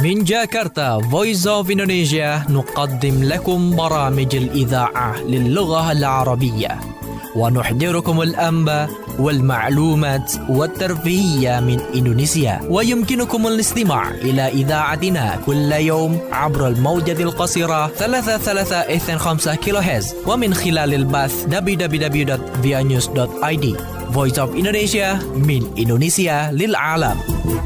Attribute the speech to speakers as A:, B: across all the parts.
A: من جاكرتا Voice of Indonesia نقدم لكم برامج الإذاعة للغة العربية ونحضركم الأنباء والمعلومات والترفيهية من إندونيسيا. ويمكنكم الاستماع إلى إذاعتنا كل يوم عبر الموجة القصيرة 3325 كيلوهرتز ومن خلال البث www.vianews.id. Voice of Indonesia من إندونيسيا للعالم.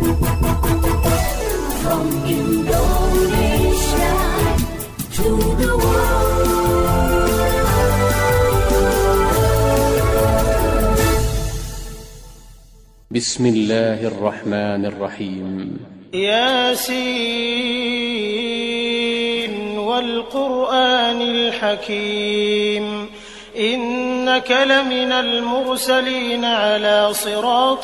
B: From Indonesia to the world.
C: بسم الله الرحمن الرحيم.
D: ياسين والقرآن الحكيم إنك لمن المرسلين على صراط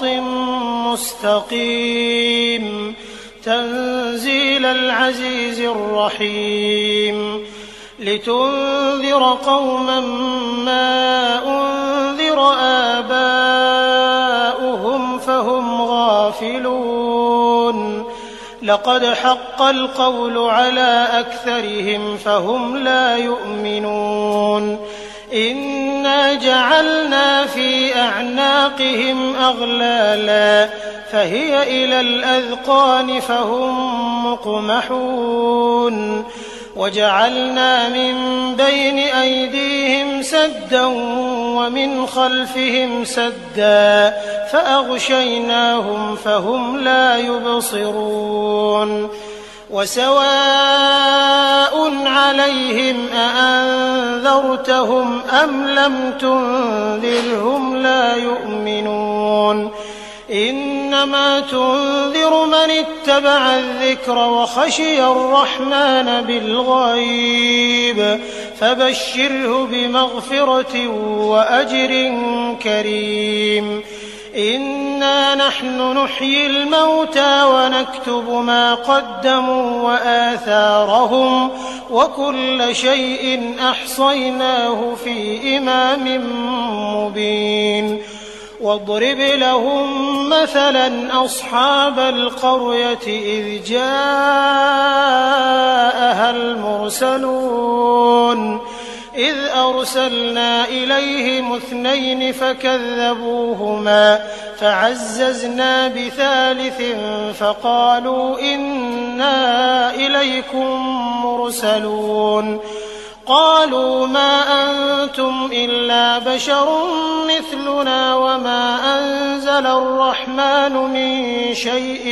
D: مستقيم تنزيل العزيز الرحيم لتنذر قوما ما أنذر آباؤهم فهم غافلون لقد حق القول على أكثرهم فهم لا يؤمنون إنا جعلنا في أعناقهم أغلالا فهي إلى الأذقان فهم مقمحون وجعلنا من بين أيديهم سدا ومن خلفهم سدا فأغشيناهم فهم لا يبصرون وسواء عليهم أأنذرتهم أم لم تنذرهم لا يؤمنون إنما تنذر من اتبع الذكر وخشي الرحمن بالغيب فبشره بمغفرة وأجر كريم إنا نحن نحيي الموتى ونكتب ما قدموا وآثارهم وكل شيء أحصيناه في إمام مبين واضرب لهم مثلا أصحاب القرية إذ جاءها المرسلون إذ أرسلنا إليهم 2 فكذبوهما فعززنا بثالث فقالوا إنا إليكم مرسلون قالوا ما أنتم إلا بشر مثلنا وما أنزل الرحمن من شيء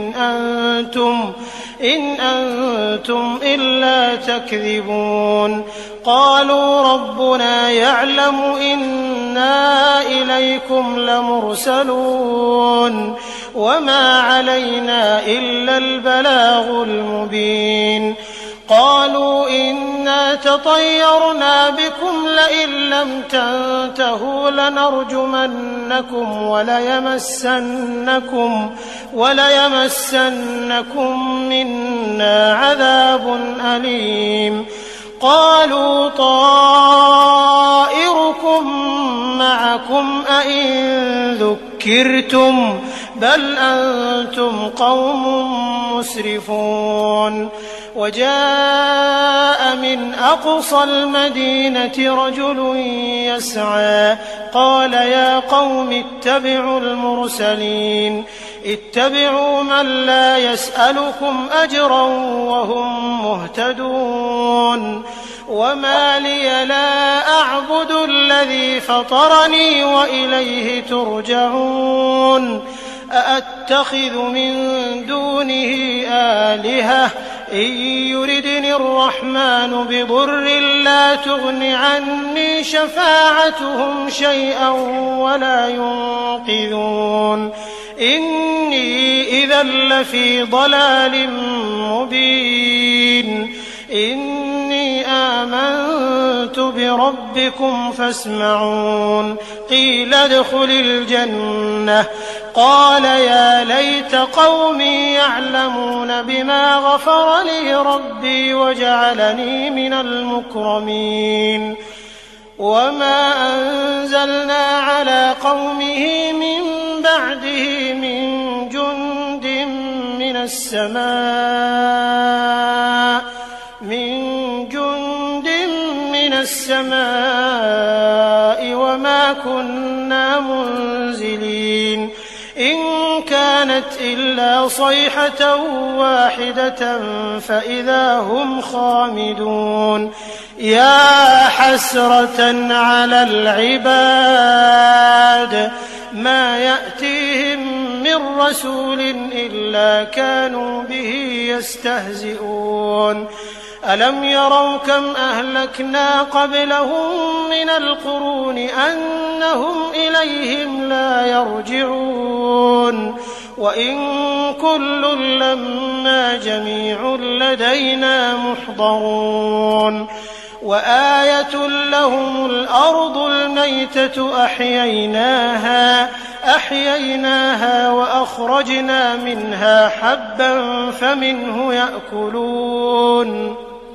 D: إن أنتم إلا تكذبون قالوا ربنا يعلم إنا إليكم لمرسلون وما علينا إلا البلاغ المبين قالوا إنا تطيرنا بكم لئن لم تنتهوا لنرجمنكم وليمسنكم منا عذاب أليم قالوا طائركم معكم أئن ذكرتم بل أنتم قوم مسرفون وجاء من أقصى المدينة رجل يسعى قال يا قوم اتبعوا المرسلين اتبعوا من لا يسألكم أجرا وهم مهتدون وما لي لا أعبد الذي فطرني وإليه ترجعون أأتخذ من دونه آلهة إن يردني الرحمن بضر لا تغن عني شفاعتهم شيئا ولا ينقذون إني إذا لفي ضلال مبين إني آمنت بربكم فاسمعون قيل ادخل الجنة قال يا ليت قومي يعلمون بما غفر لي ربي وجعلني من المكرمين وما أنزلنا على قومه من بعده من جند من السماء السماء وما كنا منزلين إن كانت إلا صيحة واحدة فإذا هم خامدون يا حسرة على العباد ما يأتيهم من رسول إلا كانوا به يستهزئون ألم يروا كم أهلكنا قبلهم من القرون أنهم إليهم لا يرجعون وإن كل لما جميع لدينا محضرون وآية لهم الأرض الميتة أحييناها وأخرجنا منها حبا فمنه يأكلون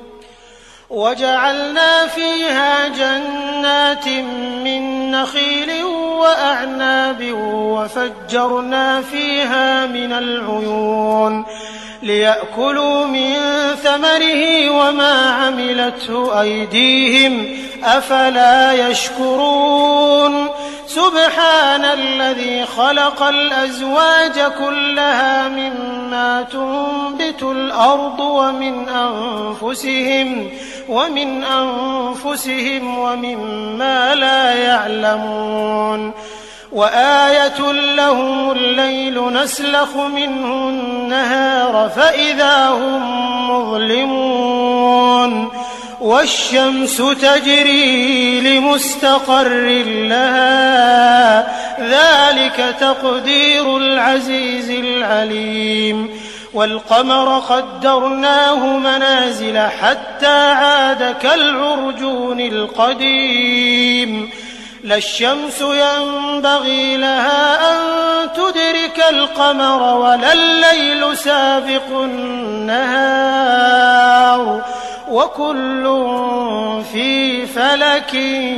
D: وجعلنا فيها جنات من نخيل وأعناب وفجرنا فيها من العيون ليأكلوا من ثمره وما عملته أيديهم أفلا يشكرون سبحان الذي خلق الأزواج كلها مما تنبت الأرض ومن أنفسهم ومما لا يعلمون وآية لهم الليل نسلخ منه النهار فإذا هم مظلمون والشمس تجري لمستقر لها ذلك تقدير العزيز العليم والقمر قدرناه منازل حتى عاد كالعرجون القديم لا الشمس ينبغي لها أن تدرك القمر ولا الليل سابق النهار وكل في فلك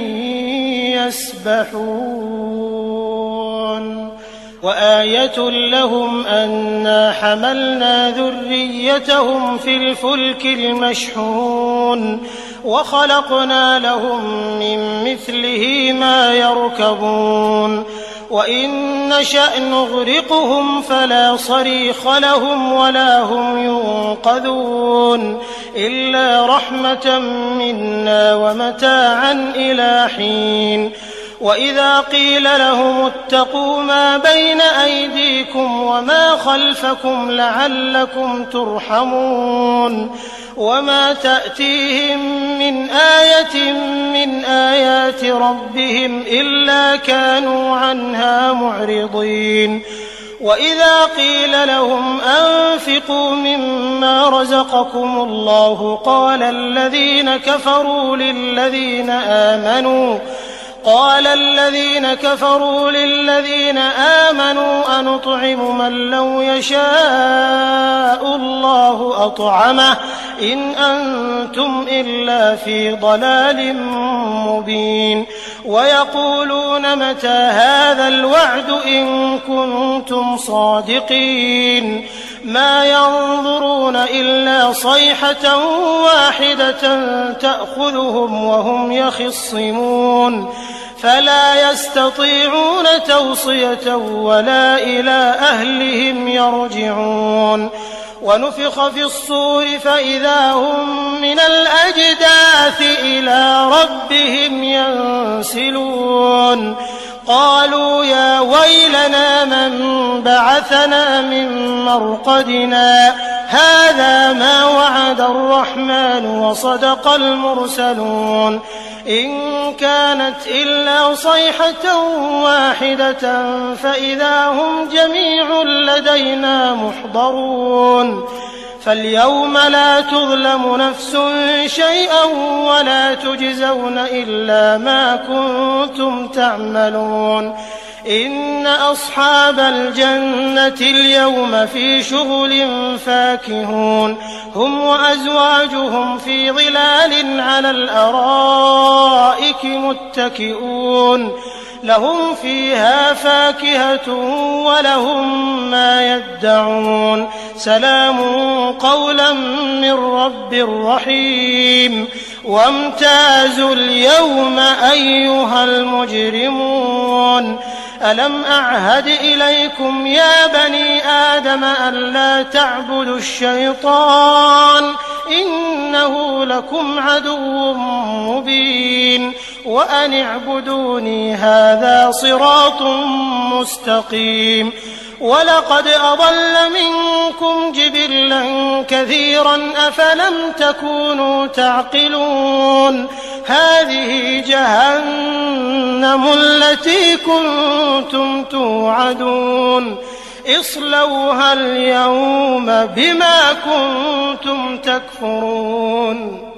D: يسبحون وآية لهم أنا حملنا ذريتهم في الفلك المشحون وخلقنا لهم من مثله ما يركبون وإن نشأ نغرقهم فلا صريخ لهم ولا هم ينقذون إلا رحمة منا ومتاعا إلى حين وإذا قيل لهم اتقوا ما بين أيديكم وما خلفكم لعلكم ترحمون وما تأتيهم من آية من آيات ربهم إلا كانوا عنها معرضين وإذا قيل لهم أنفقوا مما رزقكم الله قال الذين كفروا للذين آمنوا أنطعم من لو يشاء الله أطعمه إن أنتم إلا في ضلال مبين ويقولون متى هذا الوعد إن كنتم صادقين ما ينظرون إلا صيحة واحدة تأخذهم وهم يخصمون فلا يستطيعون توصية ولا إلى أهلهم يرجعون ونفخ في الصور فإذا هم من الأجداث إلى ربهم ينسلون قالوا يا ويلنا من بعثنا من مرقدنا هذا ما وعد الرحمن وصدق المرسلون إن كانت إلا صيحة واحدة فإذا هم جميع لدينا محضرون فاليوم لا تظلم نفس شيئا ولا تجزون إلا ما كنتم تعملون إن أصحاب الجنة اليوم في شغل فاكهون هم وأزواجهم في ظلال على الأرائك متكئون لهم فيها فاكهة ولهم ما يدعون سلام قولا من رب رحيم وامتازوا اليوم أيها المجرمون ألم أعهد إليكم يا بني آدم ألا تعبدوا الشيطان إنه لكم عدو مبين وأن اعبدوني هذا صراط مستقيم ولقد أضل منكم جبلا كثيرا أفلم تكونوا تعقلون هذه جهنم التي كنتم توعدون اصلوها اليوم بما كنتم تكفرون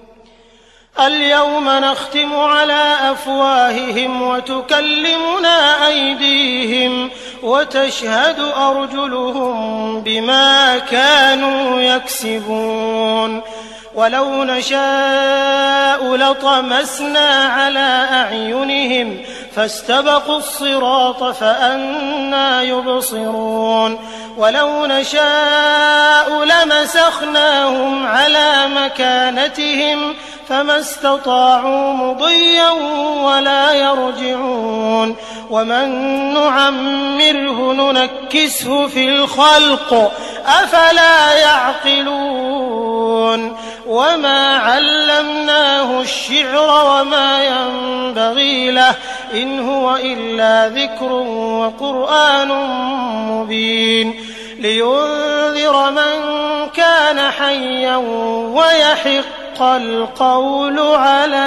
D: اليوم نختم على أفواههم وتكلمنا أيديهم وتشهد أرجلهم بما كانوا يكسبون ولو نشاء لطمسنا على أعينهم فاستبقوا الصراط فأنى يبصرون ولو نشاء لمسخناهم على مكانتهم فما استطاعوا مضيا ولا يرجعون ومن نعمره ننكسه في الخلق أفلا يعقلون وما علمناه الشعر وما ينبغي له إن هو إلا ذكر وقرآن مبين لينذر من كان حيا ويحق القول على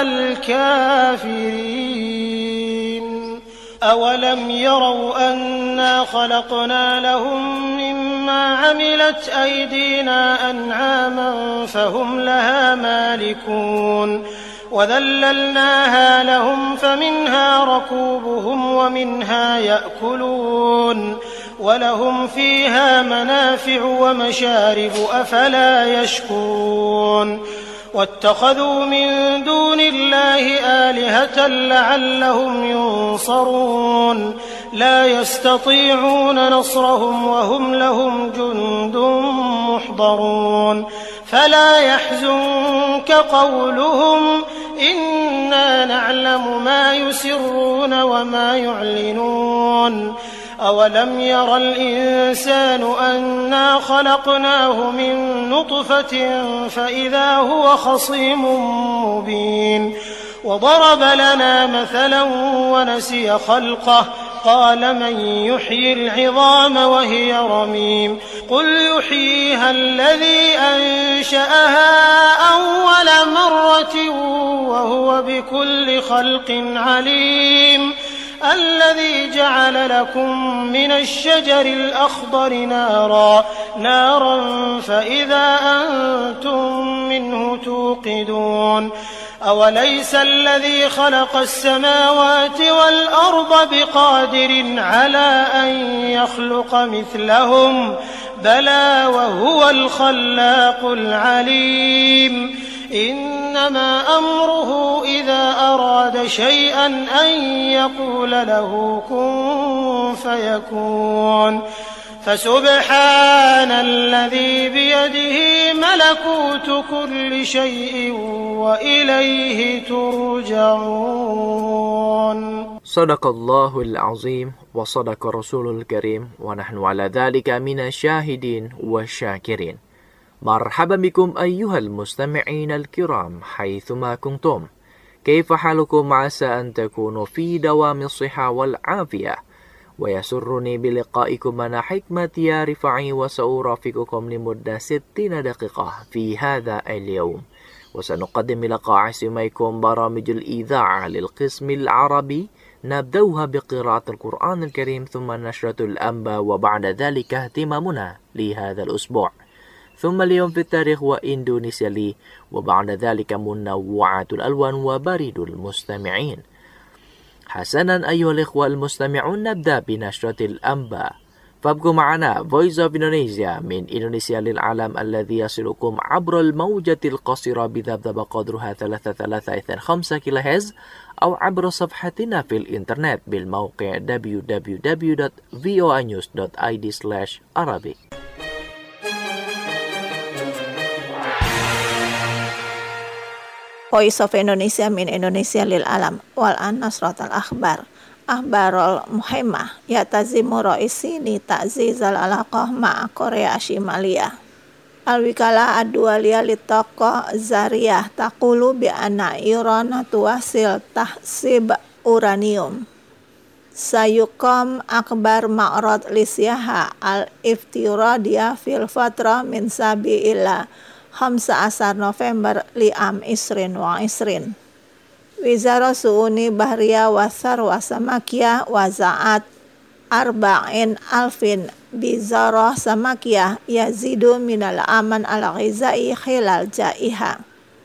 D: الكافرين أولم يروا أنا خلقنا لهم مما عملت أيدينا أنعاما فهم لها مالكون وذللناها لهم فمنها ركوبهم ومنها يأكلون ولهم فيها منافع ومشارب أفلا يشكرون واتخذوا من دون الله آلهة لعلهم ينصرون لا يستطيعون نصرهم وهم لهم جند محضرون فلا يحزنك قولهم إنا نعلم ما يسرون وما يعلنون أولم ير الإنسان أنا خلقناه من نطفة فإذا هو خصيم مبين وضرب لنا مثلا ونسي خلقه قال من يحيي العظام وهي رميم قل يحييها الذي أنشأها أول مرة وهو بكل خلق عليم الذي جعل لكم من الشجر الأخضر نارا فإذا أنتم منه توقدون أوليس الذي خلق السماوات والأرض بقادر على أن يخلق مثلهم بلى وهو الخلاق العليم إنما أمره إذا أراد شيئا أن يقول له كن فيكون فسبحان الذي بيده ملكوت كل شيء وإليه ترجعون
E: صدق الله العظيم وصدق رسول الكريم ونحن على ذلك من الشاهدين والشاكرين. مرحبا بكم أيها المستمعين الكرام حيثما كنتم. كيف حالكم؟ عسى أن تكونوا في دوام الصحة والعافية، ويسرني بلقائكم أنا حكمة يا رفعي، وسأرافقكم لمدة 60 دقيقة في هذا اليوم، وسنقدم لقاء سميكم برامج الإذاعة للقسم العربي، نبدأها بقراءة القرآن الكريم ثم نشرة الأنباء، وبعد ذلك اهتمامنا لهذا الأسبوع، ثم اليوم في التاريخ وإندونيسيا لي، وبعد ذلك منوعات الألوان وبريد المستمعين. حسنا أيها الإخوة المستمعون، نبدأ بنشرة الأنباء، فابقوا معنا Voice of Indonesia من إندونيسيا للعالم الذي يصلكم عبر الموجة القصيرة بذبذب قدرها 3325 كيلوهرتز، أو عبر صفحتنا في الإنترنت بالموقع www.voanews.id/Arabic.
F: Voice of Indonesia min Indonesia lil alam. Wal an nasratul akhbar. Akhbarul muhimmah yatazimu ra'isini ta'zizal alaqah ma'a Korea Shimaliyah. Al-wikalah ad-dualiyah litaqah zariyah taqulu bi anna Iran tuwasil tahsib uranium. Sayuqam akbar ma'rad lisyaha al-iftiradiyah fil fatra min sabi ila 15 November li'am isrin wa isrin. Wizara Su'uni Bahriya wa Sarwa Samakiyah wa Za'at Arba'in Alfin Bizarah Samakiyah yazidu minal aman al-ghizai khilal jaiha.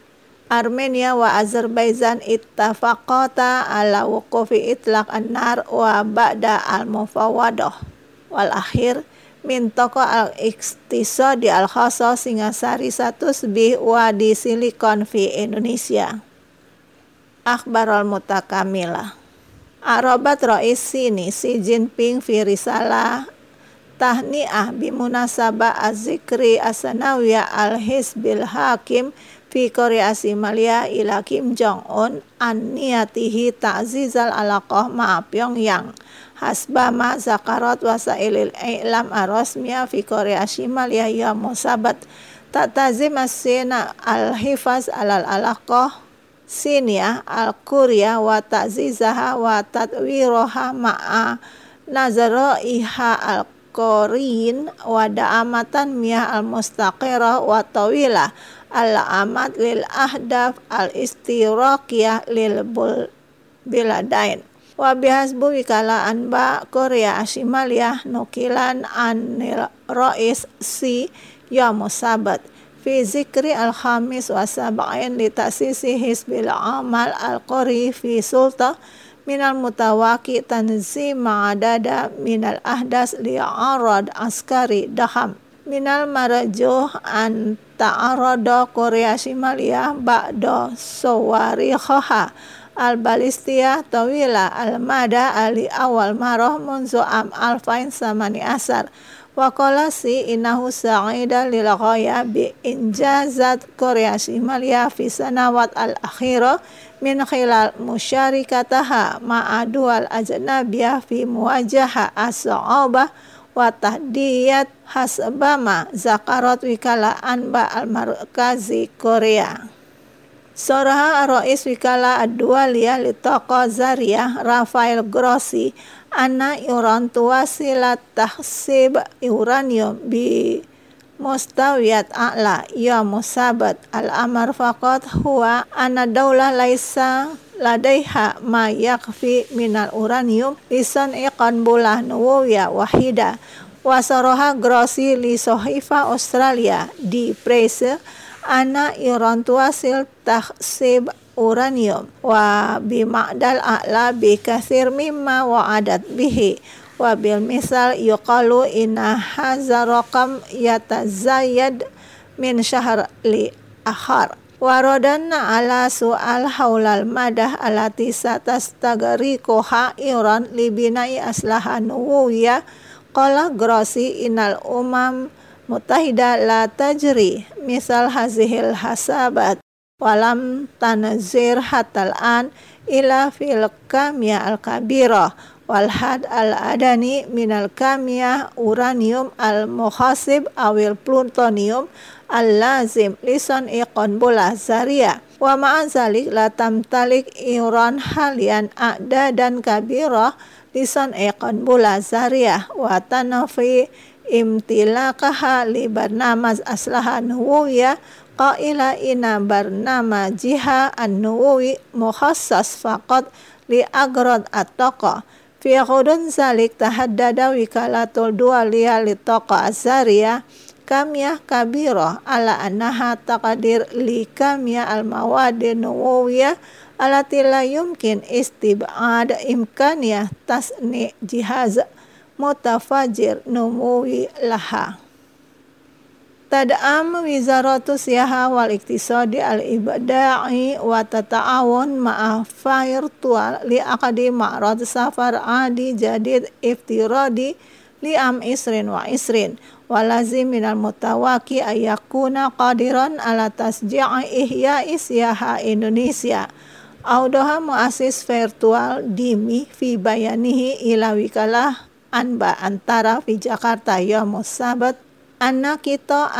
F: Armenia wa Azerbaijan ittafaqata ala wuqufi itlaq an-nar wa ba'da al-mufawadah. Wal akhir min toko al-iqtisadi al-khasa Singasari Satusbih wa di Silikon fi Indonesia. Akhbarul mutakamilah. Arabat Rais Sini Xi Jinping fi risalah tahni'ah bimunasabah az-zikri as-sanawiyah al-Hizbil Hakim fi Korea Shimaliyah ila Kim Jong-un an niyatihi ta'zizal alaqah ma'a Pyongyang hasbama zakarat wasailil i'lam ar-rasmiyah fi Korea Shimaliyah yaum sabat ta'tazim as-sina al-hifaz alal alaqah Sinia al-Korea wa ta'zizaha wa tatwiroha ma'a nazaraiha al-Korean wa da'amatan miyah al-mustaqirah wa tawilah al-amad lil ahdaf al-istiraqiyah lil biladain. Wa bihasbu wikala anba Korea Shimaliyah nukilan anil Rais Si Yamusabat fi zikri al-khamis wa sab'in li ta'sisi Hizbil Amal al-Qori fi Sulta minal mutawaki tanzim ma'adada minal ahdas li'arad askari daham minal marajuh an ta'arada Korea Shimaliyah ba'da sawarikhaha al-balistiyah tawila al-mada ali awal marah munzu am alfain samani asar. Waqala Si innahu sa'ida lil ghaya bi injazat Korea Shimaliyah fi sanawat al-akhirah min khilal musyarikataha ma'a dual ajnabiyah fi muwajaha as-sa'abah wa tahdiyat hasbama zakarat wikala anba al-markazi Korea. Soraha Rais wikala ad-dualiyah litaqa zariyah Rafael Grossi anna Iran tuwasilat tahsib uranium bi mustawiyat a'la ya musabat al-amar faqat huwa anna daulah laisa ladaiha ma yakfi minal uranium lisan iqan bulah nuwiyah wahida. Wasaraha Grossi li Sohifa Australia di presse anna Iran tuwasil tahsib uranium wa bima'dal a'la bi kathir mimma wa'adat bihi wa bil misal yuqalu inna hadza raqam yatazayyad min syahr li akhar wa radanna ala su'al haulal madah alati satastagriquha Iran li bina'i aslahan nuwiyah. Qala Grossi innal mutahida la tajri misal hazihil hasabat walam tanazir hatal an ila fil kamiyah al-kabirah wal had al-adani minal kamiyah uranium al-mukhasib awil plutonium al-lazim lisan iqon bola zariyah wa ma'azalik la tamtalik Iran halian a'da dan kabirah lisan iqon bola zariyah wa tanafi imtilakaha li barnamaz aslahan nuwiyah qaila ina barnama jiha an-nuwi mukhassas faqat li agrad at-taqa fi khudun zalik tahaddada wikalatul dualiyah li taqa azariyah kamiyah kabirah ala annaha taqadir li kamiyah al-mawadi nuwiyah alati la yumkin istib'ad imkaniyah tasni jihaz mutafajir numuwi laha. Tad'am wizaratu siyaha wal iktisadi al-ibda'i wa tata'awun ma'a virtual li aqdi ma'rad safar adi jadid iftiradi li'am isrin wa isrin wa lazim minal mutawaki ayakuna qadiran ala tasji'i ihya'i siyaha Indonesia. Audoha muasis virtual dimi fi bayanihi ila wikalah anba antara fi Jakarta yaumus sabat anna kita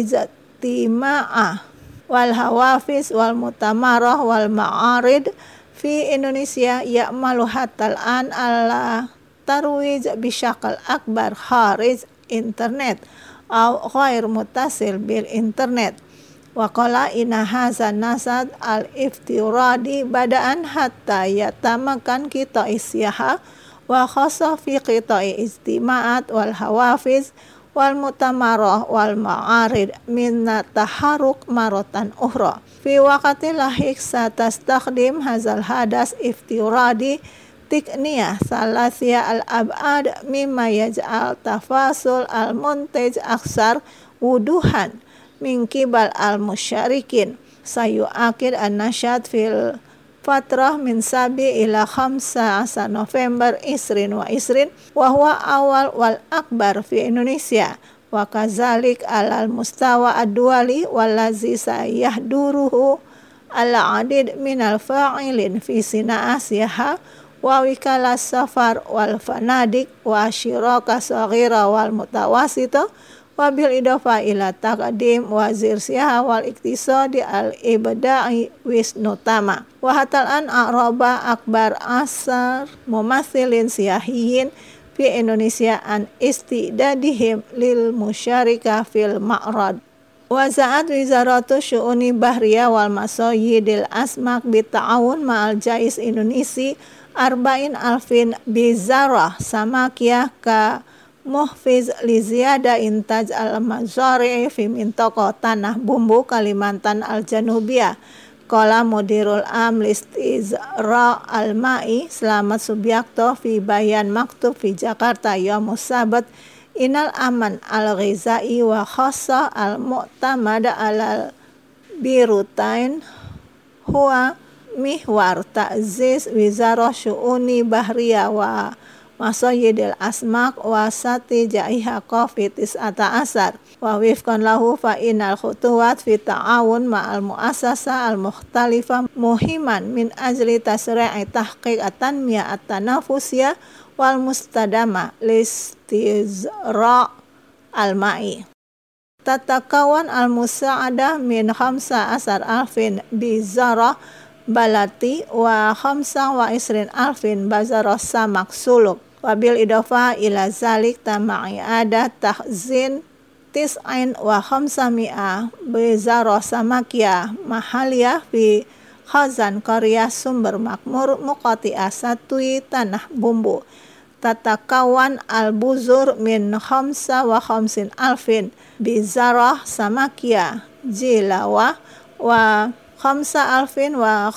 F: al-ijtima'ah wal hawafiz wal mutamarah wal ma'arid fi Indonesia ya'malu hatal an ala tarwij bisyakal akbar kharij internet atau ghair muttasil bil internet. Wa qala inna hazan nasad al iftiradi bada'an hatta yatamakan kita isyaha wa khassa fi qita'i ijtima'at wal hawafiz wal mutamarah wal ma'arid min taharuk maratan ukhra. Fi waqti lahik satastakdim hazal hadas iftiradi tikniyah salasiyah al-ab'ad mimma yaj'al tafasul al-muntaj aksar wuduhan min kibal al-musyarikin. Sayu'akid an-nasyad fil fatrah min sabi ila 15 November isrin wa isrin wa huwa awal wal akbar fi Indonesia wa kazalik alal mustawa ad-duali wallazi sayahduruhu al-adid minal fa'ilin fi sina'ah siyaha wa wikala safar wal fanadik wa syiraka saghira wal mutawasita wa bil idafa ila taqdim wazir siyaha wal iktisadi al ibda'i wisnutama wa hatal an araba akbar asar mumathilin siyahiyin fi Indonesia an istidadihim lil musyarika fil ma'rad. Wa za'at wizaratu syu'uni bahriyah wal masoyidil asmak bita'awun ma'al jais Indonesia 40,000 bizarah samakiyah ka muhfiz li ziyada intaj al-mazari fi mintaqah tanah bumbu Kalimantan al-Janubiyah. Qala mudirul am listizra al-ma'i Selamat Subiakto fi bayan maktub fi Jakarta yaumus sabat inal aman al-ghizai wa khassa al-mu'tamada alal birutain huwa mihwar ta'ziz wizarah syu'uni bahriyah wa masoyidil asmak wa sati ja'iha COVID-19 wa wifkan lahu fa inal khutuwat fi ta'awun ma'al mu'asasa al-mukhtalifah muhiman min ajli tasri'i tahqiq at-tanmiyah at-tanafusiyah wal mustadama listizra al-ma'i. Tatakawan al-musa'adah min 15,000 bizarah balati wa 25,000 bazarah samak suluk wabil idafa ila zalik tama'i ada tahzin tis'ain wa 500 bazarah samakiyah mahaliyah fi khazan qaryah sumber makmur muqati asatui tanah bumbu. Tatakawan al-buzur min 55,000 bizarah samakiyah jilawa wa 5,500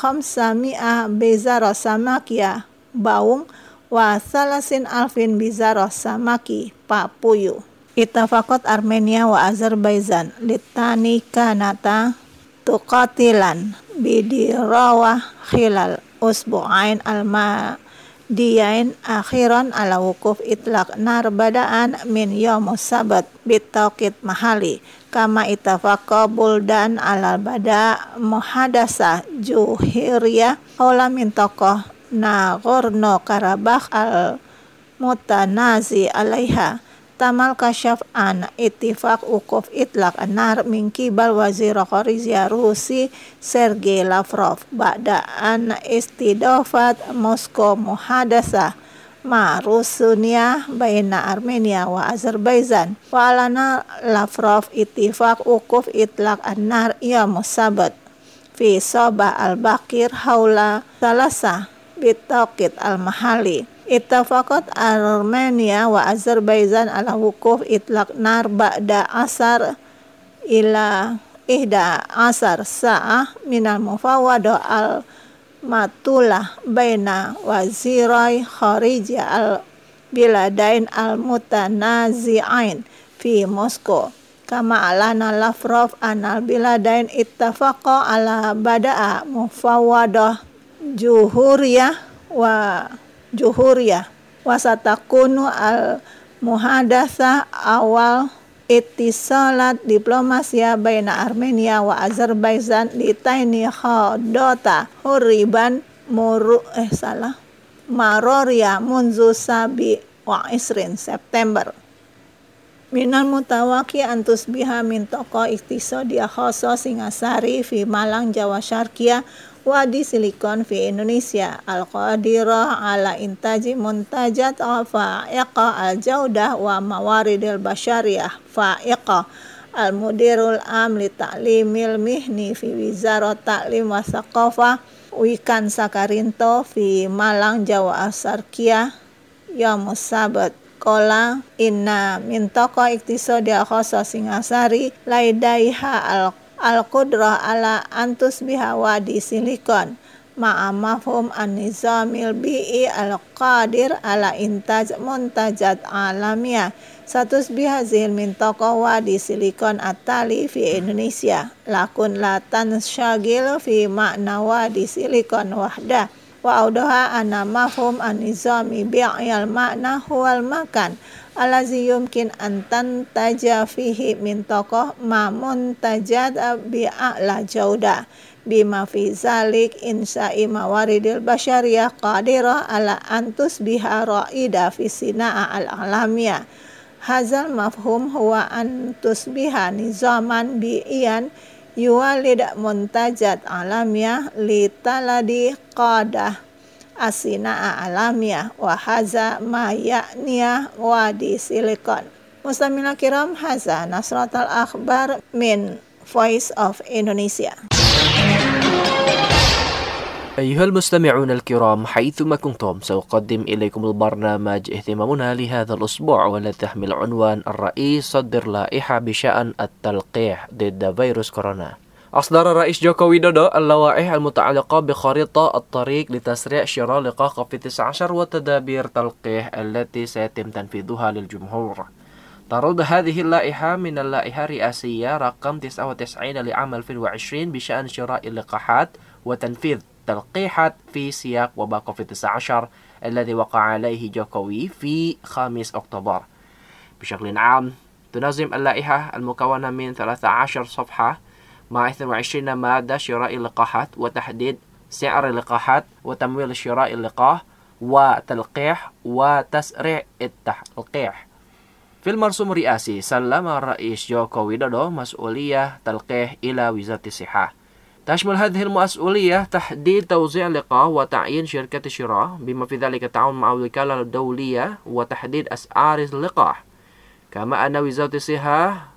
F: bizarah samakiyah baung wa 30,000 bizarah samaki papuyu. Itafaqat Armenia wa Azerbaijan litani kanata tuqatilan bidirawah khilal usbu'ain al-madiyain akhiran ala wukuf itlaq nar badaan min yaumus sabat bitauqit mahali kama itafaqa buldan alal bada muhadasah juhiriyah haula mintaqah Nagorno Karabakh al mutanazi alaiha tamal kasyaf an ittifaq ukuf itlaq anar min kibal wazir kharijiyah Rusi Sergei Lavrov ba'da an istidafat Moskow muhadasah ma rusunia baina Armenia wa Azerbaijan wa alana Lavrov ittifaq ukuf itlaq an-nar yaumus sabat fi Sabah al-Bakir haula salasa bitauqit al-mahali. Ittafaqat Armenia wa Azerbaijan ala wukuf itlaq nar ba'da asar ila 11 sa'ah minal mufawadah al-matulah baina wazirai kharijiyah al-biladain al-mutanazi'ain fi Moskow kama alana Lavrov anal biladain ittafaqa ala bada'a mufawadah juhuriyah wa satakunu al muhadatsah awal ittisalat diplomasia baina Armenia wa Azerbaijan litaini khadota huriban maroria munzu sabi wa isrin September. Minal mutawaki antus biha min toko iktisadia khoso Singasari fi Malang Jawa Syarqiyah Wadi Silikon fi Indonesia al-qadirah ala intaji muntajat fa'iqa al-jaudah wa mawaridil basyariyah fa'iqa al-mudirul am li ta'limil mihni fi wizarat ta'lim wa thaqafah Wikan Sakarinto fi Malang Jawa Syarqiyah Yaumus Sabat Kola inna min toko iktisadia khoso Singasari laidaiha al-qudrah ala antus biha Wadi Silikon ma'a mafhum an-nizamil bi'i al-qadir ala intaj muntajat alamiah satus biha zil min toko Wadi Silikon atali fi Indonesia lakun la tansyagil fi makna Wadi Silikon wahdah wa audaha anna mafhum an-nizami bi'al makna huwal makan allazi yumkin an tantaja fihi min tokoh ma muntajat bi'a'la jauda bima fi zalik insya'i mawaridil basyariyah qadirah ala antus biha ra'ida fi sina'a al-alamiyah hazal mafhum huwa antus biha nizaman bi'iyan yuwalid muntajat alamiyah li taladi qadah asina'a alamiyah wa haza ma ya'niyah Wadi Silikon. Mustamina kiram, haza Nasratul Akhbar min Voice of Indonesia.
E: أيها المستمعون الكرام حيثما كنتم سأقدم إليكم البرنامج اهتمامنا لهذا الأسبوع والذي تحمل عنوان الرئيس صدر لائحة بشأن التلقيح ضد فيروس كورونا. أصدر الرئيس جوكو ويدودو اللوائح المتعلقة بخريطة الطريق لتسريع شراء لقاح كوفيد-19 وتدابير تلقيح التي سيتم تنفيذها للجمهور. ترد هذه اللائحة من اللائحة الرئاسية رقم 99 لعام 2020 بشأن شراء اللقاحات وتنفيذ تلقيحات في سياق وباء كوفيد-19 الذي وقع عليه جوكوي في 5 أكتوبر. بشكل عام تنظم اللائحة المكونة من 13 صفحة مع 22 مادة شراء اللقاحات وتحديد سعر اللقاحات وتمويل شراء اللقاح وتلقيح وتسريع التلقيح. في المرسوم الرئاسي سلم الرئيس جوكو ويدودو مسؤولية تلقيح إلى وزارة الصحة. تشمل هذه المسؤولية تحديد توزيع اللقاح وتعيين شركة الشراء بما في ذلك التعاون مع الوكالة الدولية وتحديد أسعار اللقاح. كما أن وزارة الصحة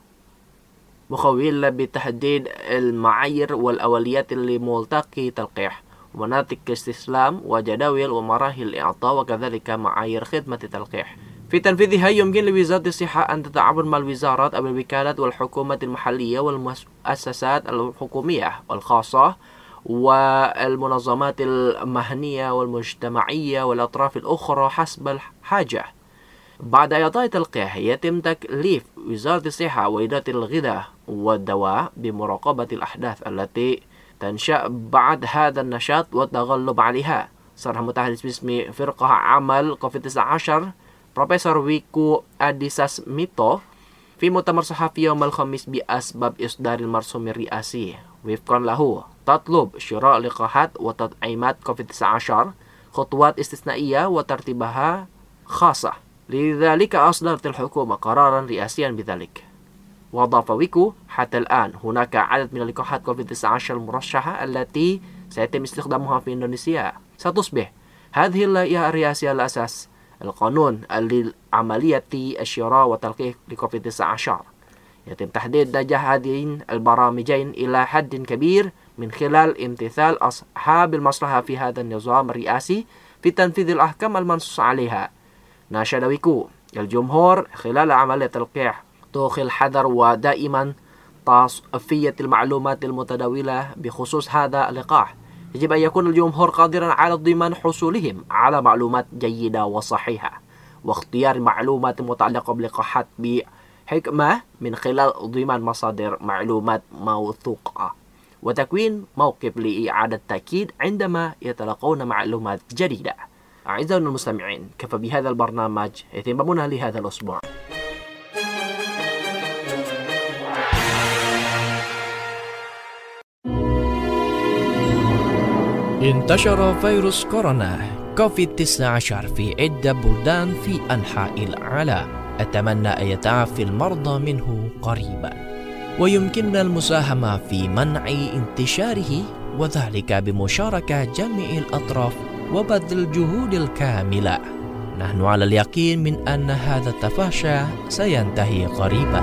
E: مخولة بتحديد المعايير والأوليات لملتقي تلقيح ومناطق الاستسلام وجداول ومراحل الإعطاء وكذلك معايير خدمة التلقيح. في تنفيذها يمكن لوزارة الصحة أن تتعاون مع الوزارات أو الوكالات والحكومات المحلية والمؤسسات الحكومية والخاصة والمنظمات المهنية والمجتمعية والأطراف الأخرى حسب الحاجة. بعد إعطاء تلقيح يتم تكليف وزارة الصحة وإدارة الغذاء والدواء بمراقبة الأحداث التي تنشأ بعد هذا النشاط والتغلب عليها. صرح متحدث باسم فرقة عمل كوفيد-19 بروفيسور ويكو أديساسميتو في مؤتمر صحفي يوم الخميس بأسباب إصدار المرسوم الرئاسي. وفقا له تطلب شراء لقاحات وتطعيمات كوفيد-19 خطوات استثنائية وترتيبها خاصة، لذلك أصدرت الحكومة قرارا رئاسيا بذلك. وأضاف ويكو حتى الآن هناك عدد من لقاحات كوفيد-19 المرشحة التي سيتم استخدامها في إندونيسيا. ستصبح هذه اللائحة الرئاسية الأساس القانون لعملية الشراء والتلقيح لكوفيد-19. يتم تحديد نجاح هذين البرامجين إلى حد كبير من خلال امتثال أصحاب المصلحة في هذا النظام الرئاسي في تنفيذ الأحكام المنصوص عليها. ناشد ويكو الجمهور خلال عملية التلقيح توخي الحذر ودائما تصفية المعلومات المتداولة بخصوص هذا اللقاح. يجب أن يكون الجمهور قادرا على ضمان حصولهم على معلومات جيدة وصحيحة واختيار معلومات متعلقة باللقاحات بحكمة من خلال ضمان مصادر معلومات موثوقة وتكوين موقف لإعادة تأكيد عندما يتلقون معلومات جديدة. أعزائنا المستمعين، كفى بهذا البرنامج اهتمامنا لهذا الأسبوع.
A: انتشر فيروس كورونا كوفيد-19 في عدة بلدان في أنحاء العالم. أتمنى أن يتعافى المرضى منه قريبا، ويمكننا المساهمة في منع انتشاره، وذلك بمشاركة جميع الأطراف وبذل الجهود الكاملة. نحن على اليقين من أن هذا التفشي سينتهي قريبا.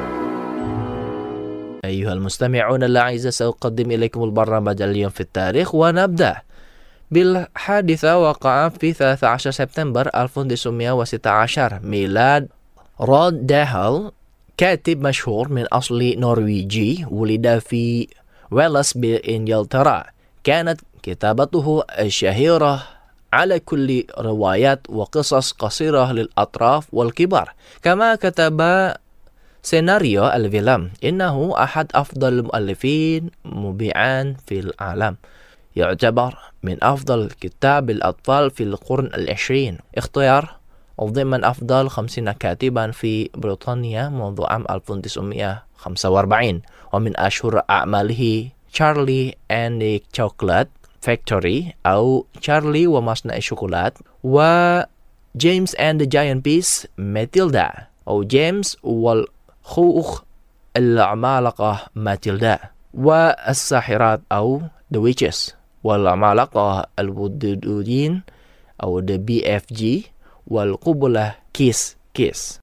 A: أيها المستمعون الأعزاء، سأقدم إليكم البرنامج اليوم في التاريخ، ونبدأ بالحادثة وقع في 13 سبتمبر 1916 ميلاد رود داهل، كاتب مشهور من أصل نرويجي، ولد في ويلس بإنجلترا. كانت كتابته الشهيرة على كل روايات وقصص قصيرة للأطراف والكبار، كما كتب سيناريو الفيلم. إنه أحد أفضل المؤلفين مبيعاً في العالم، يعتبر من أفضل كتاب الأطفال في القرن العشرين. اختيار ضمن أفضل 50 كاتباً في بريطانيا منذ عام 1945. ومن أشهر أعماله تشارلي أند ذا شوكولات فاكتوري أو تشارلي ومصنع الشوكولات، وجيمس أند ذا جاينت بيس، ماتيلدا، أو جيمس والخوخ العمالقة ماتيلدا، والساحرات أو The Witches، والعمالقة الودودين أو The BFG، والقبلة كيس كيس.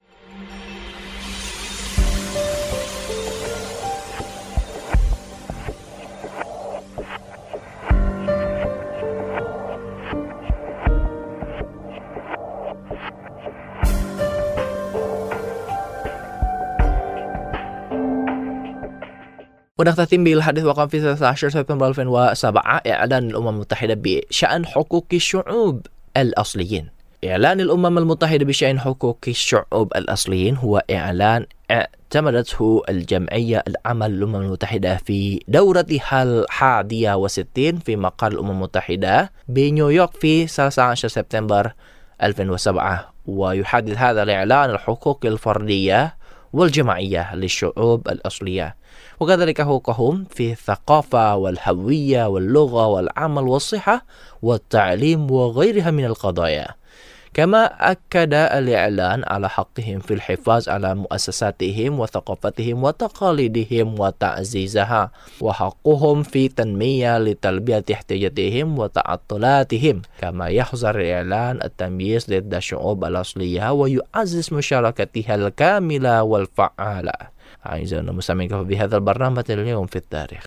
A: ونختتم بالحديث وقع في 13 سبتمبر 2007 إعلان الأمم المتحدة بشأن حقوق الشعوب الأصليين. إعلان الأمم المتحدة بشأن حقوق الشعوب الأصليين هو إعلان اعتمدته الجمعية العامة للأمم المتحدة في دورتها 61 في مقر الأمم المتحدة بنيويورك في 13 سبتمبر 2007. ويحدد هذا الإعلان الحقوق الفردية والجماعية للشعوب الأصلية، وكذلك حقوقهم في الثقافة والهوية واللغة والعمل والصحة والتعليم وغيرها من القضايا. كما أكد الإعلان على حقهم في الحفاظ على مؤسساتهم وثقافتهم وتقاليدهم وتعزيزها، وحقهم في تنمية لتلبية احتياجاتهم وتعطلاتهم. كما يحظر الإعلان التمييز ضد الشعوب الأصلية ويعزز مشاركتها الكاملة والفعالة. أعزائنا المستمعين، بهذا البرنامج اليوم في التاريخ.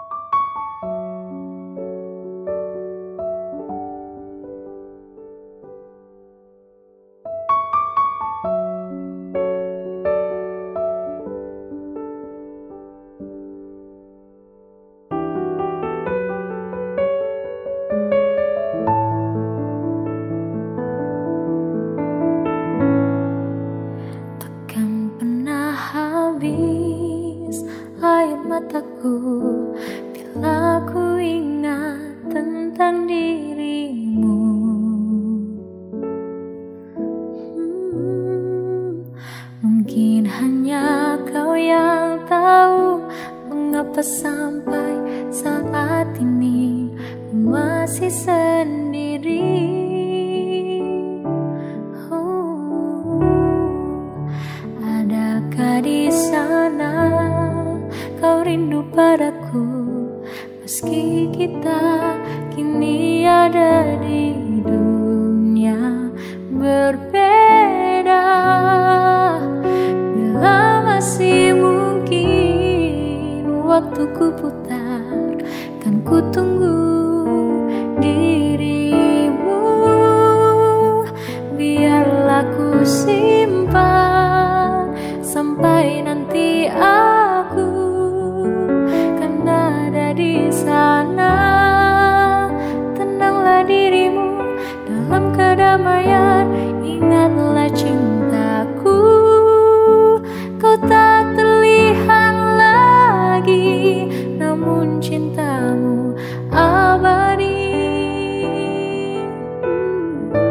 B: Mataku bila ku ingat tentang dirimu. Mungkin hanya kau yang tahu mengapa sampai saat ini ku masih sendiri. Adakah di sana kau rindu padaku, meski kita kini ada di dunia berbeda. Bila masih mungkin waktuku putar, kan ku tunggu dirimu. Biarlah ku simpan sampai nanti aku di sana. Tenanglah dirimu dalam kedamaian, ingatlah cintaku. Kau tak terlihat lagi, namun cintamu abadi.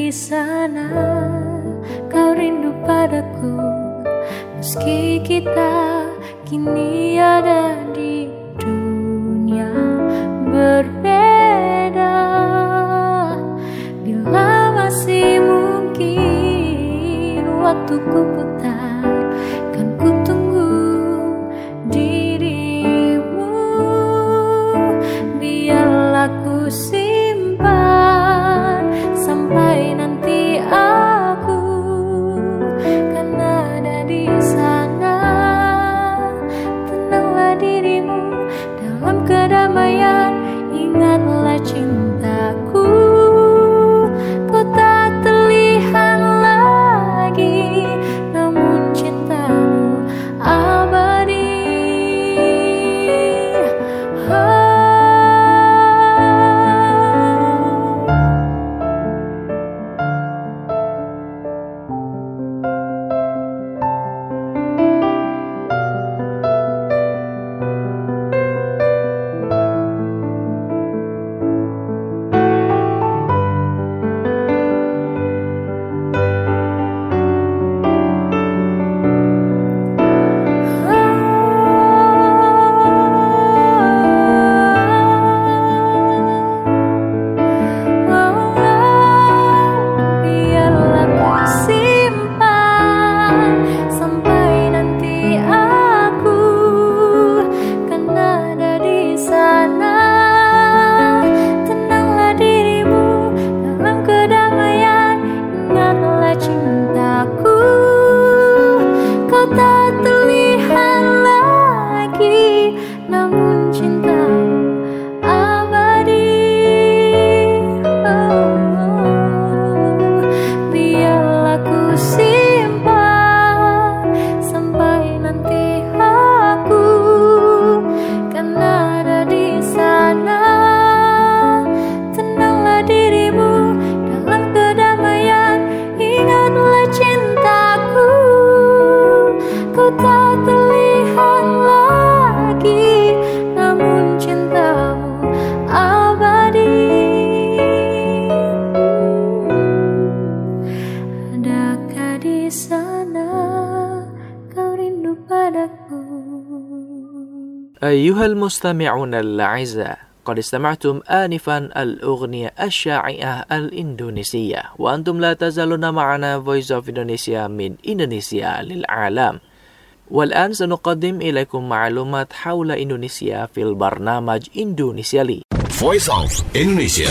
B: di sana, kau rindu padaku. Meski kita kini ada di dunia berbeda, bila masih mungkin waktuku putar, kan ku tunggu dirimu. Biarlah ku simpan sampai nanti aku kan ada di sana. Tenanglah dirimu dalam kedamaian, ingatlah cintaku. Kau tak terlihat lagi, namun cintamu abadi.
E: أيها المستمعون الأعزاء، قد استمعتم آنفا الأغنية الشائعة الإندونيسية، وأنتم لا تزالون معنا Voice of Indonesia من إندونيسيا للعالم. والآن سنقدم إليكم معلومات حول إندونيسيا في البرنامج إندونيسيا لي.
G: Voice of Indonesia.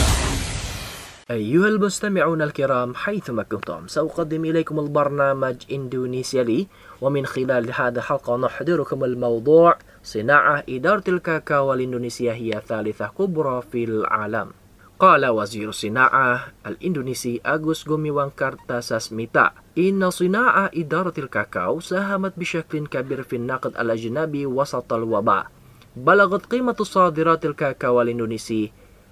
E: أيها المستمعون الكرام حيثما كنتم، سأقدم إليكم البرنامج إندونيسيا لي، ومن خلال هذا الحلقة نحضركم الموضوع صناعة إدارة الكاكاو الإندونيسية هي ثالثة كبرى في العالم. قال وزير الصناعة الإندونيسي أغوس غوميوان كارتاساسميتا إن صناعة إدارة الكاكاو ساهمت بشكل كبير في النقد الأجنبي وسط الوباء. بلغت قيمة صادرات الكاكاو الإندونيسي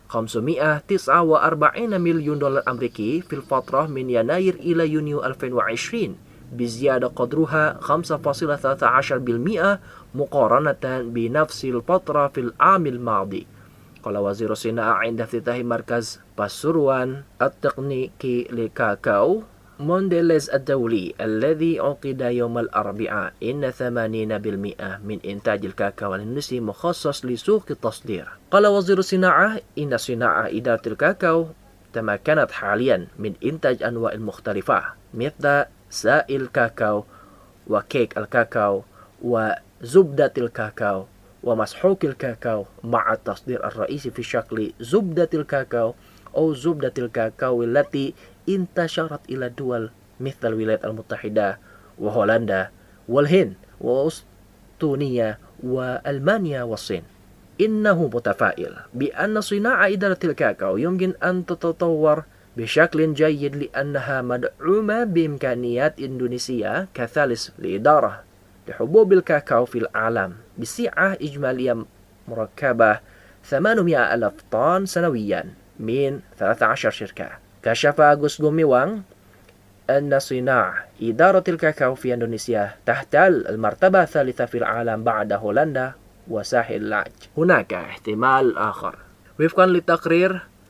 E: 549 مليون دولار أمريكي في الفترة من يناير إلى يونيو 2020، بزيادة قدرها 5.13% مقارنة بنفس الفترة في العام الماضي. قال وزير الصناعة عند افتتاح مركز باسوروان التقنيكي للكاكاو مونديليز الدولي الذي عقد يوم الأربعاء إن 80% من إنتاج الكاكاو الإندونيسي مخصص لسوق التصدير. قال وزير الصناعة إن صناعة إدارة الكاكاو تمكنت حاليا من إنتاج أنواع مختلفة مثل سائل الكاكاو وكيك الكاكاو وزبدة الكاكاو ومسحوق الكاكاو، مع التصدير الرئيسي في شكل زبدة الكاكاو أو زبدة الكاكاو التي انتشرت إلى دول مثل الولايات المتحدة وهولندا والهند وأستونيا وألمانيا والصين. إنه متفائل بأن صناعة إدارة الكاكاو يمكن أن تتطور بشكل جيد لأنها مدعومة بإمكانيات إندونيسية كثالث لإدارة لحبوب الكاكاو في العالم بسعة إجمالية مركبة 800,000 طن سنويا من 13 شركة. كشف أغوس غوميوان أن صناعة إدارة الكاكاو في إندونيسيا تحتل المرتبة الثالثة في العالم بعد هولندا وساحل العاج. هناك احتمال آخر. وفقا للتقرير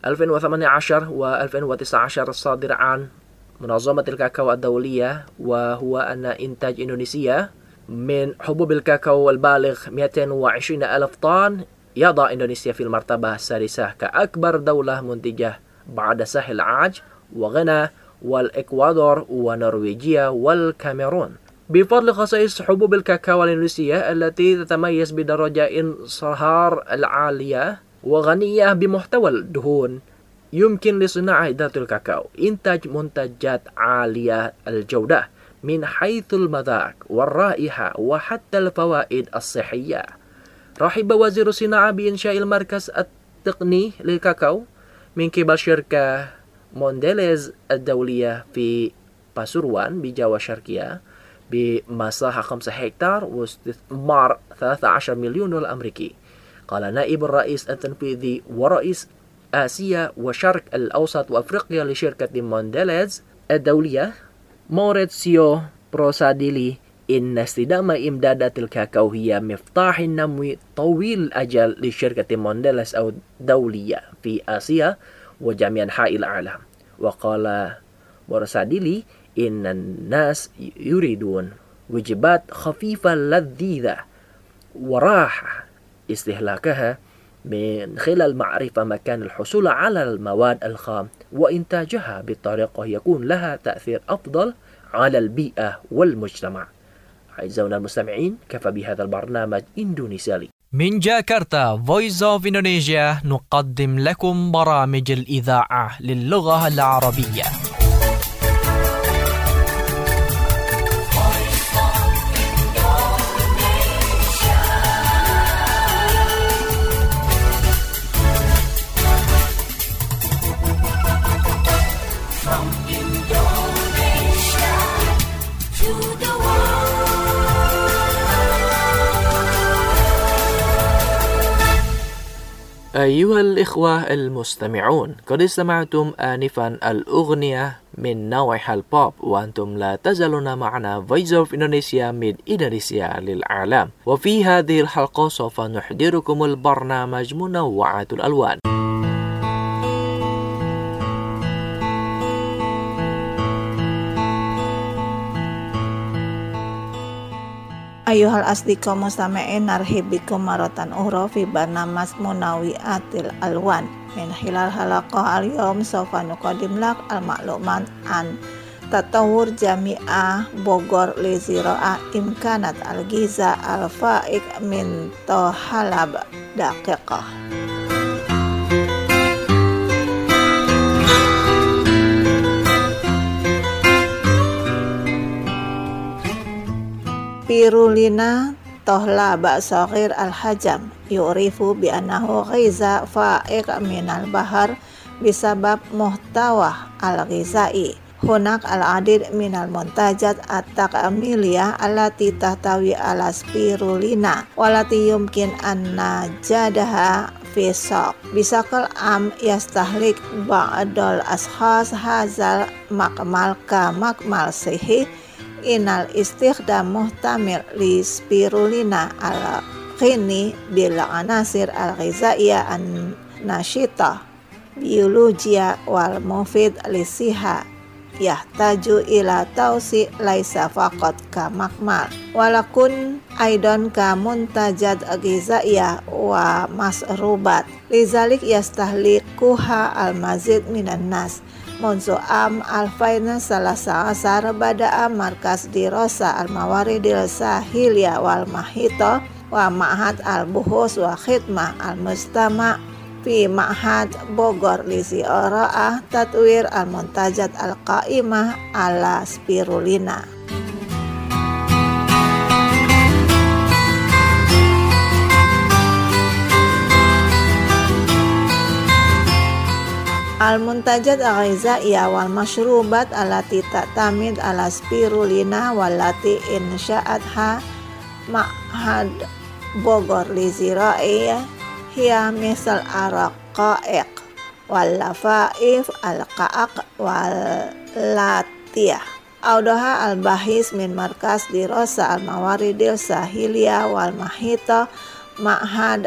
E: 2018 و2019 الصادر عن منظمة الكاكاو الدولية، وهو أن إنتاج إندونيسيا من حبوب الكاكاو البالغ 220 ألف طن يضع إندونيسيا في المرتبة السادسة كأكبر دولة منتجة بعد ساحل العاج وغانا والإكوادور ونرويجيا والكاميرون، بفضل خصائص حبوب الكاكاو الإندونيسية التي تتميز بدرجة انصهار العالية وغنية بمحتوى الدهون. يمكن لصناعة ذات الكاكاو إنتاج منتجات عالية الجودة من حيث المذاق والرائحة وحتى الفوائد الصحية. رحب وزير الصناعة بإنشاء المركز التقني للكاكاو من قبل شركة مونديليز الدولية في باسوروان بجاوا شرقية بمساحة 5 هكتار واستثمار 13 مليون دولار أمريكي. قال نائب الرئيس التنفيذي ورئيس آسيا وشرق الأوسط وأفريقيا لشركة مونديليز الدولية موريتسيو بروساديلي إن استدامة إمدادات الكاكاو هي مفتاح النمو طويل الأجل لشركة مونديليز الدولية في آسيا وجميع أنحاء العالم. وقال بروساديلي إن الناس يريدون وجبات خفيفة لذيذة وراحة استهلاكها من خلال معرفة مكان الحصول على المواد الخام وإنتاجها بطريقة يكون لها تأثير أفضل على البيئة والمجتمع. أعزائنا المستمعين، كفى بهذا البرنامج إندونيسيالي.
A: من جاكرتا Voice of Indonesia نقدم لكم برامج الإذاعة للغة العربية.
E: أيها الإخوة المستمعون، قد استمعتم آنفا الأغنية من نوعها البوب، وأنتم لا تزالون معنا Voice of Indonesia من إندونيسيا للعالم. وفي هذه الحلقة سوف نحضركم البرنامج منوعات الألوان.
F: Ayuhal asdiqa mustami'in narhibikum maratan ukhra fi barnamas munawiatil alwan. Min hilal halaqah al-yawm sawfa nuqadim lak al-ma'lumat an tatawur jami'ah Bogor li zira'ah imkanat al-giza al-fa'iq min tohalab daqiqah. Spirulina tohla ba'sagir al-hajam yurifu bi'annahu ghiza fa'iq minal bahar bisabab muhtawa al-ghizai. Hunak al-adid minal muntajat at-taqamiliyah allati tahtawi ala spirulina walati yumkin anna jadaha fi saq. Bisakal am yastahlik ba'dal ashas hazal makmal ka makmal sihi inal istikhdam muhtamil li spirulina al-ghini bil anasir al-ghizaiyah an-nashita biologia wal mufid li siha yahtaju ila tausi laisa faqat ka makmal walakun aidan ka muntajat ghizaiyah wa masrubat lizalik yastahlikuha al-mazid minan nas. Munzu am alfaina salasa asar bada'a markas dirasa al-mawaridil sahiliya wal mahita wa ma'had al-buhus wa khidmah al-mustama' fi ma'had Bogor li ziara'ah tatwir al-muntajat al-qa'imah ala spirulina. Al-muntajat al-ghizaiyah wal masyrubat allati ta'tamid ala spirulina wallati insya'atha ma'had Bogor li zira'iyah hiya misal araqa'iq wal lafaif al-qa'aq wal latiyah. Audaha al-bahis min markas dirasa al-mawaridil sahiliya wal mahita ma'had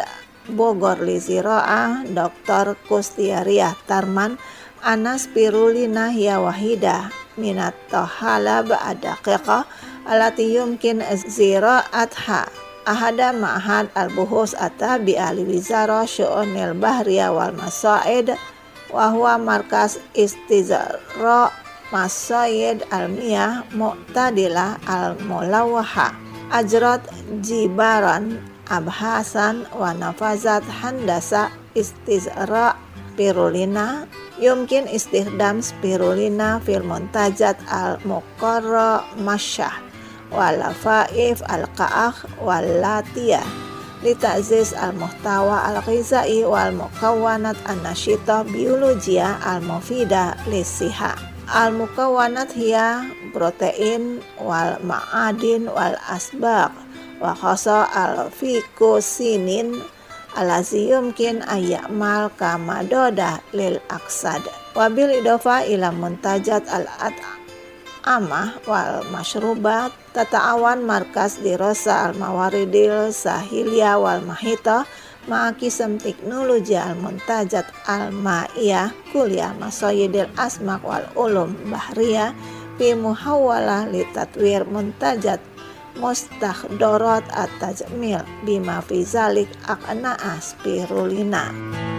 F: Bogor Liziro'ah Dr. Kustiariah Tarman Ana spirulina hiya wahida minat tohalab adaqiqah alati yumkin zira'atha ahada ma'had al-buhus atabi ahli wizara syu'unil bahriya wal masa'id wa huwa markas istizara masayid almiyah mu'tadilah al-mulawwaha ajrat jibaran abhasan wa nafazat handasa istizara spirulina yumkin istikhdam spirulina fil muntajat al-muqarra masyah wal faif al-qa'ah wal latiyah lita'ziz al-muhtawa al-ghizai wal mukawwanat an-nashita biologiyah al-mufida lisiha. Al-mukawwanat hiya protein wal ma'adin wal asbaq wa khasa al-fikosinin alazi yumkin ayyamal kamadoda lil aksad wabil idofa ila muntajat al-at'amah wal masyrubat tata'awan markas dirasa al-mawaridil sahilya wal mahita ma'akisam teknologi al-muntajat al-ma'iyah kuliah masoyidil asmak wal ulum bahriyah fi muhawalah li tatwir muntajat mustakhdorat at-tajmil bima fi zalik aqna'a spirulina.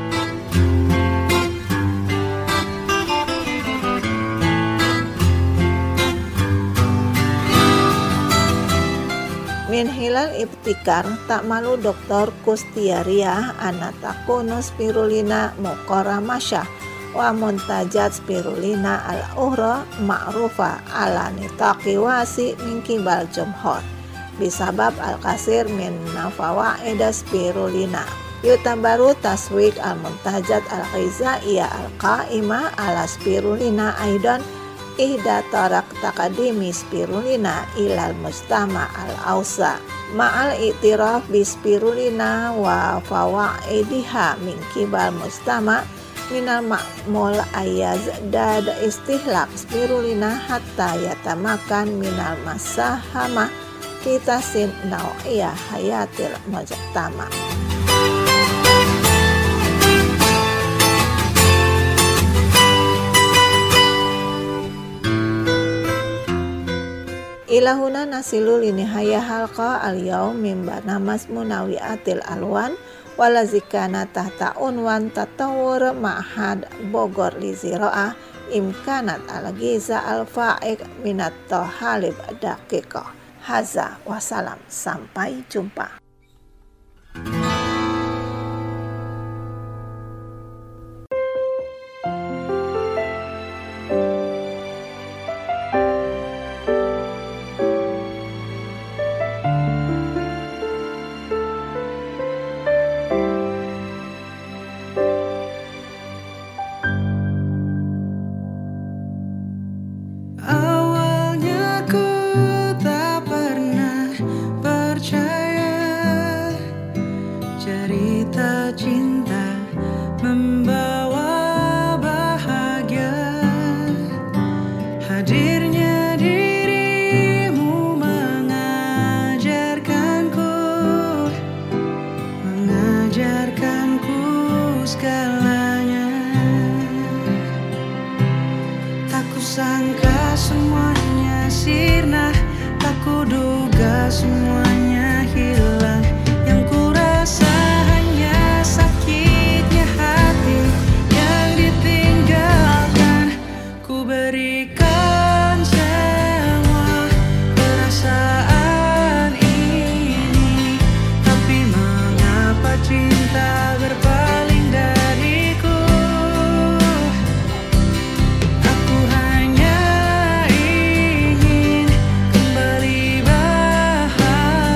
F: Min hilal ibtikar tak malu Dr. Kustiariah anatakunu spirulina muqarra masyah wa muntajat spirulina al-ukhra ma'rufa ala nitaqi wasi min kibal jumhur bisabab al-kasir min fawaida spirulina yutabaru taswik al-muntajat al-ghizaiyah al-qa'imah ala spirulina aidan ihda tarak takadimi spirulina ilal mustama al-awsa ma'al i'tiraf bi spirulina wa fawaidiha min kibal mustama minal ma'mul ayazdad istihlak spirulina hatta yatamakan minal masahama fitasin naw'iyah hayatil mujtama. Ilahuna nasilu linihaya halqa al-yaum min banamas munawiatil alwan walazikana tahta unwan tatawur ma'had Bogor Liziro'ah imkanat al-giza al-fa'iq minat tohalib daqiqah. Haza wassalam, sampai jumpa.
H: Sangka semuanya sirna, tak kuduga semuanya hilang. Yang kurasa hanya sakitnya hati yang ditinggalkan. Ku berikan semua perasaan ini, tapi mengapa cinta berpaling dariku? Aku hanya ingin kembali bahagia.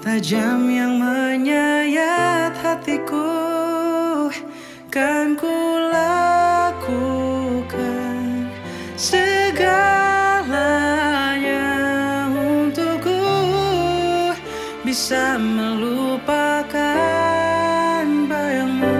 H: tajam yang menyayat hatiku. Kan ku lakukan segalanya untukku bisa melupakan bayangmu.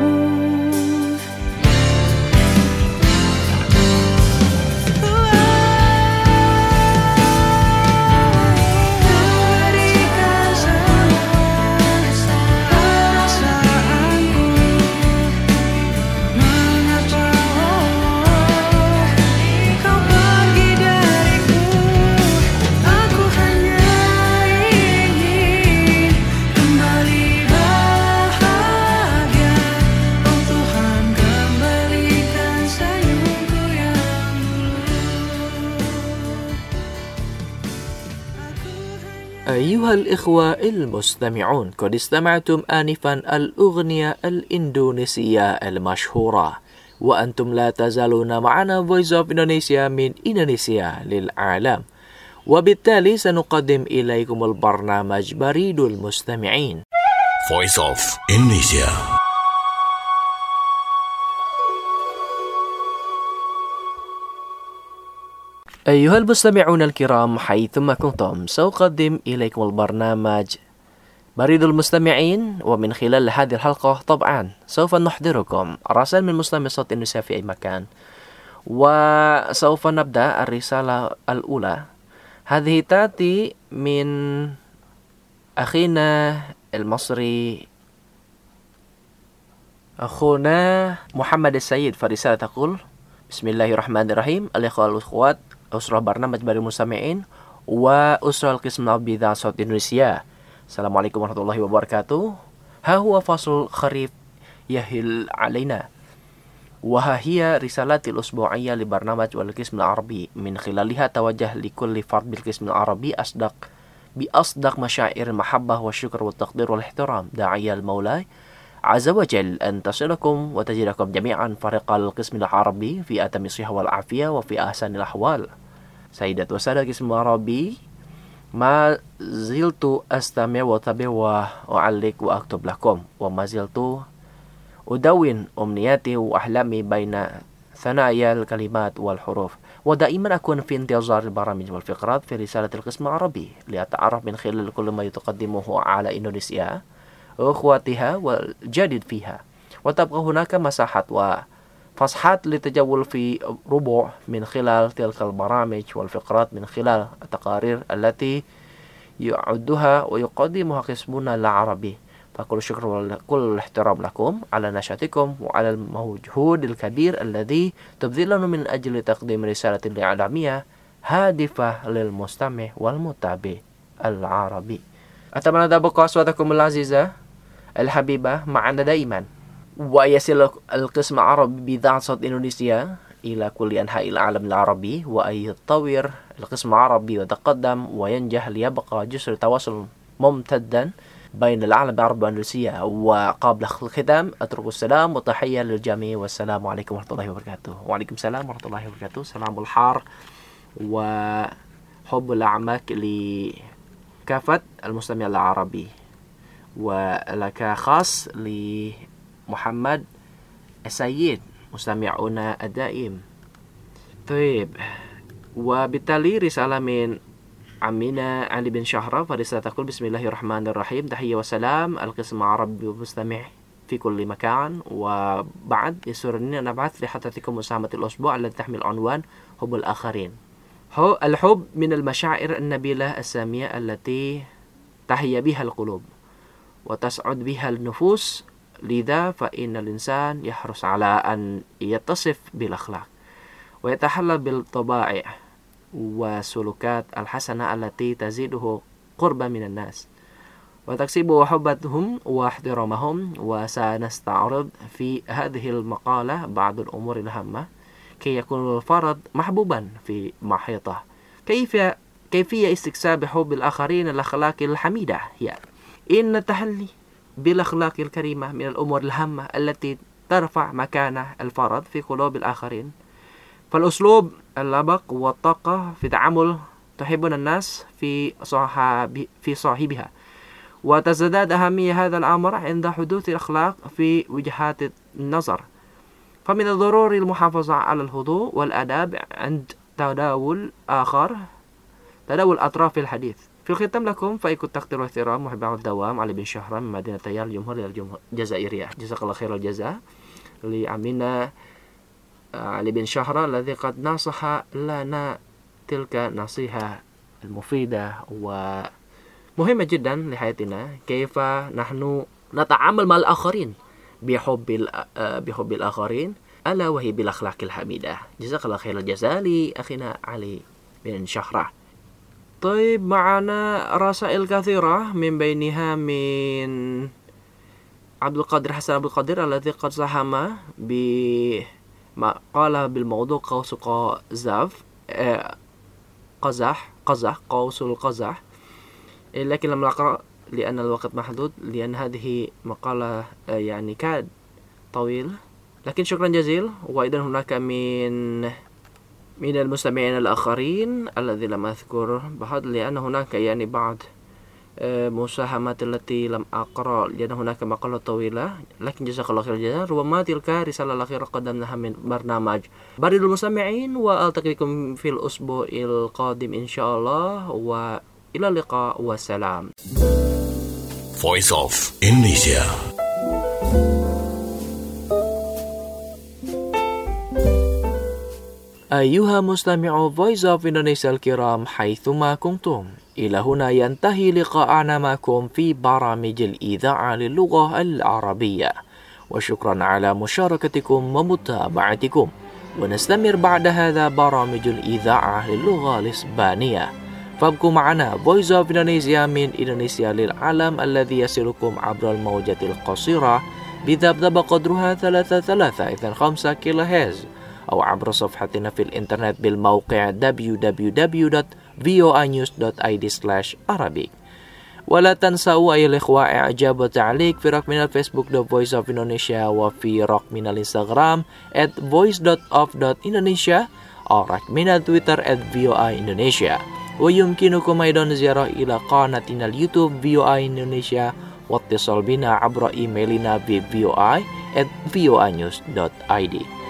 E: أيها الإخوة المستمعون، قد استمعتم آنفا الأغنية الإندونيسية المشهورة، وأنتم لا تزالون معنا Voice of Indonesia من إندونيسيا للعالم، وبالتالي سنقدم إليكم البرنامج بريد المستمعين.
G: Voice of Indonesia.
E: أيها المستمعون الكرام حيثما كنتم، سأقدم إليكم البرنامج بريد المستمعين، ومن خلال هذه الحلقة طبعا سوف نحضركم رسائل من مستمعي صوت إندونيسيا في أي مكان. وسوف نبدأ الرسالة الأولى، هذه تأتي من أخينا المصري أخونا محمد السيد، فرسالة تقول: بسم الله الرحمن الرحيم. الإخوة والأخوات، أسرة برنامج بريد المستمعين وأسرة القسم العربي إذاعة صوت إندونيسيا، السلام عليكم ورحمة الله وبركاته. ها هو فصل الخريف يهل علينا، وها هي رسالتي الأسبوعية لبرنامج والقسم العربي، من خلالها توجه لكل فرد بالقسم العربي بأصدق مشاعر المحبة والشكر والتقدير والاحترام، داعية المولى عز وجل أن تصلكم وتجدكم جميعا فريق القسم العربي في أتم الصحة والعافية وفي أحسن الأحوال. سيدات وسادة القسم العربي، ما زلت أستمع وأتابع وأعلق وأكتب لكم، وما زلت أدون أمنياتي وأحلامي بين ثنايا الكلمات والحروف، ودائما أكون في انتظار البرامج والفقرات في رسالة القسم العربي لأتعرف من خلال كل ما يتقدمه على إندونيسيا وأخواتها والجديد فيها، وتبقى هناك مساحات وفسحات للتجول في ربوع من خلال تلك البرامج والفقرات، من خلال التقارير التي يعدها ويقدمها قسمنا العربي. فكل الشكر وكل الاحترام لكم على نشاطكم وعلى المجهود الكبير الذي تبذلونه من أجل تقديم رسالة إعلامية هادفة للمستمع والمتابع العربي. أتمنى تبقى أصواتكم العزيزة الحبيبة معنا دائما، ويصل القسم العربي بإذاعة صوت إندونيسيا إلى كل أنحاء العالم العربي، وأن يتطور القسم العربي ويتقدم وينجح ليبقى جسر تواصل ممتدا بين العالم العربي وإندونيسيا. وقبل الختام أترك السلام وتحية للجميع، والسلام عليكم ورحمة الله وبركاته. وعليكم السلام ورحمة الله وبركاته. سلام الحار وحب الأعماق لكافة المستمع العربي، ولك خاص لمحمد السيد مستمعنا الدائم. طيب، وبالتالي رسالة من عمنا علي بن شهرة، فرسالة تقول: بسم الله الرحمن الرحيم، تحية وسلام القسم العربي ومستمع في كل مكان. وبعد يسرني أن أبعث لحضرتكم مساهمة الأسبوع التي تحمل عنوان حب الآخرين. الحب من المشاعر النبيلة السامية التي تحيا بها القلوب وتسعد بها النفوس، لذا فإن الإنسان يحرص على أن يتصف بالأخلاق ويتحلى بالطبائع والسلوكات الحسنة التي تزيده قربا من الناس وتكسب محبتهم واحترامهم. وسنستعرض في هذه المقالة بعض الأمور الهامة كي يكون الفرد محبوبا في محيطه. كيفية استكساب حب الآخرين الأخلاق الحميدة هي إن التحلي بالأخلاق الكريمة من الأمور الهامة التي ترفع مكانة الفرد في قلوب الآخرين. فالأسلوب اللبق والطاقة في تعامل تحبون الناس في صاحبها، وتزداد أهمية هذا الأمر عند حدوث الأخلاق في وجهات النظر. فمن الضروري المحافظة على الهدوء والآداب عند تداول أطراف الحديث. في الختام لكم فإيكو التقدير والاحترام محب الدوام علي بن شهرة من مدينة تيال الجمهورية الجزائرية. جزاك الله خير الجزاء لعمنا علي بن شهرة الذي قد نصح لنا تلك النصيحة المفيدة ومهمة جدا لحياتنا، كيف نحن نتعامل مع الآخرين بحب الآخرين، ألا وهي بالأخلاق الحميدة. جزاك الله خير الجزاء لأخينا علي بن شهرة. طيب، معنا رسائل كثيرة من بينها من عبد القادر حسن عبد القادر الذي قد ساهم بما قال بالموضوع قوس القزح، لكن لم نقرأ لأن الوقت محدود، لأن هذه مقالة يعني كاد طويل، لكن شكرا جزيلا. وأيضا هناك من المستمعين الآخرين الذي لم أذكر بعض، لأن هناك يعني بعض مساهمات التي لم أقرأ لأن هناك مقالة طويلة، لكن جزاك الله خير الجزاء. ربما تلك رسالة الأخيرة قدمناها من برنامج بريد المستمعين، وألتقي بكم في الأسبوع القادم إن شاء الله، وإلى اللقاء والسلام.
G: Voice of Indonesia.
E: أيها مستمعو Voice of Indonesia الكرام حيثما كنتم، إلى هنا ينتهي لقاءنا معكم في برامج الإذاعة للغة العربية، وشكرا على مشاركتكم ومتابعتكم. ونستمر بعد هذا برامج الإذاعة للغة الإسبانية، فابقوا معنا Voice of Indonesia من إندونيسيا للعالم الذي يصلكم عبر الموجة القصيرة بذبذبة قدرها 3.325 كيلوهرتز، أو عبر صفحتنا في الإنترنت بالموقع www.voanews.id/Arabic. ولا تنسوا أيها الإخوة إعجاب وتعليق في رقمنا الفيسبوك The Voice of Indonesia، وفي رقمنا الإنستغرام @voice.of.indonesia، أو رقمنا تويتر @VOA Indonesia. ويمكنكم أيضا زيارة إلى قناتنا اليوتيوب VOA Indonesia، واتصال بنا عبر إيميلنا voa@voanews.id.